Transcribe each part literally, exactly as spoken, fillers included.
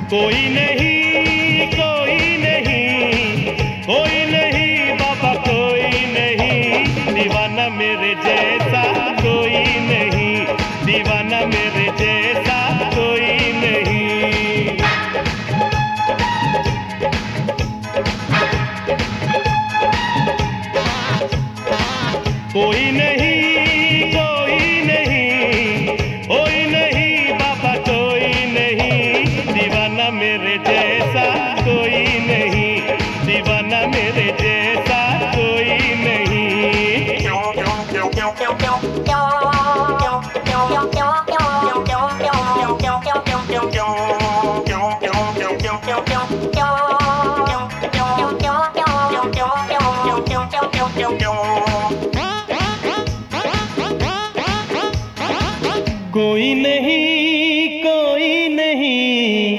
कोई नहीं कोई नहीं कोई नहीं बाबा कोई नहीं, दीवाना मेरे जैसा कोई नहीं, दीवाना मेरे जैसा कोई नहीं। कोई नहीं कोई नहीं कोई नहीं बाबा कोई नहीं, दीवाना मेरे जैसा कोई नहीं, दीवाना मेरे जैसा कोई नहीं। कोई नहीं कोई नहीं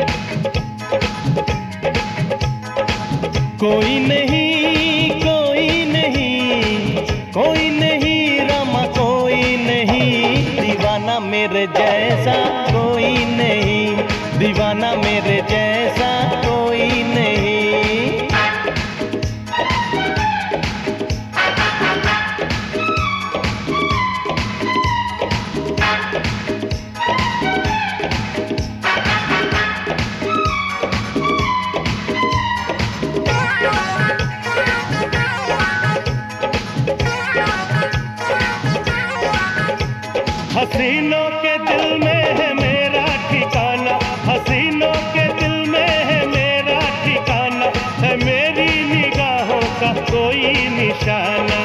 कोई नहीं कोई नहीं कोई नहीं रामा कोई नहीं, दीवाना मेरे जैसा कोई नहीं, दीवाना मेरे जैसा कोई नहीं। हसीनों के दिल में है मेरा ठिकाना, हसीनों के दिल में है मेरा ठिकाना, है मेरी निगाहों का कोई निशाना।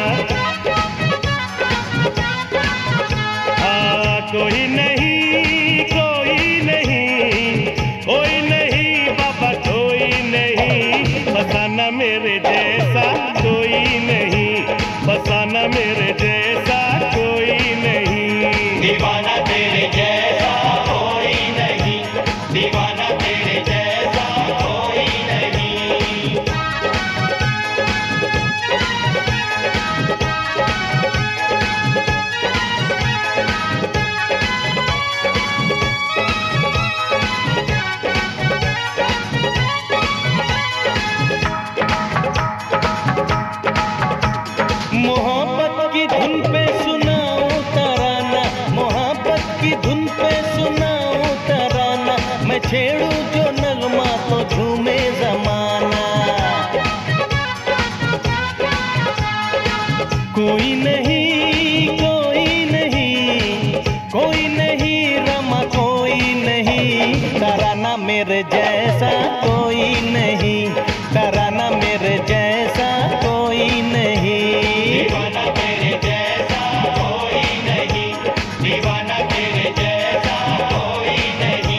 हाँ कोई नहीं कोई नहीं कोई नहीं बाबा कोई नहीं, फसाना मेरे जैसा कोई नहीं, फसाना मेरे जैसा कोई नहीं। दीवाना तेरे जैसा कोई नहीं, दीवाना तेरे जैसा कोई नहीं। मोहब्बत की धुन पे सुनाओ तराना, मोहब्बत की धुन पे सुनाओ तराना, मैं छेड़ू जो नगमा तो झूमे जमाना। कोई नहीं कोई नहीं कोई नहीं रमा कोई नहीं, तराना मेरे जैसा कोई नहीं, तराना मेरे जैसा कोई नहीं। दीवाना तेरे जैसा कोई नहीं, दीवाना तेरे जैसा कोई नहीं।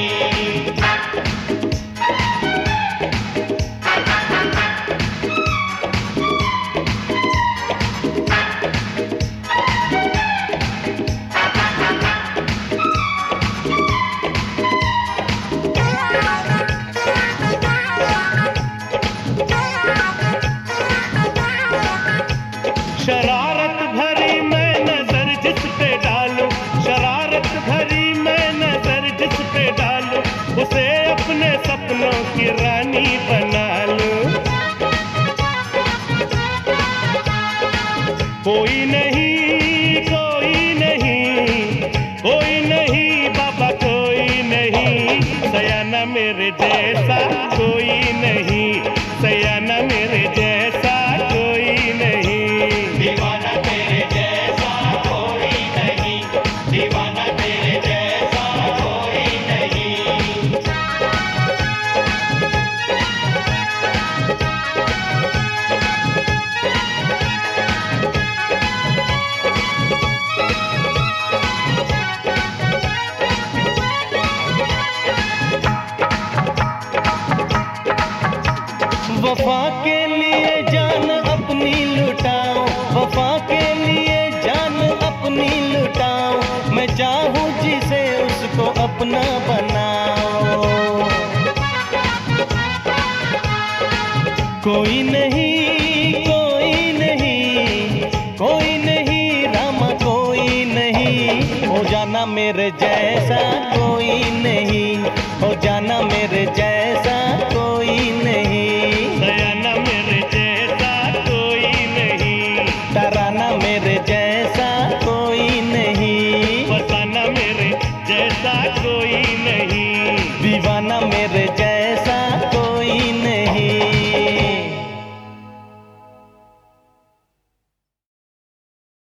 शरारत भरी मैं नजर जिस पे डालूं, शरारत भरी मैं नजर जिस पे डालूं, उसे अपने सपनों की रानी बना लूं। कोई नहीं कोई नहीं कोई नहीं बाबा कोई नहीं, सयाना मेरे जैसा कोई नहीं, सयाना मेरे जैसा कोई नहीं। दीवाना तेरे जैसा कोई नहीं, दीवाना तेरे जैसा कोई नहीं। वफा के लिए जान अपनी लुटाओ, वफा के लिए जान अपनी लुटाओ, मैं चाहूँ जिसे उसको अपना बनाओ। कोई नहीं कोई नहीं कोई नहीं रामा कोई नहीं, हो जाना मेरे जैसा कोई नहीं, हो जाना मेरे जैसा कोई नहीं, सयाना मेरे जैसा कोई नहीं, तराना मेरे जैसा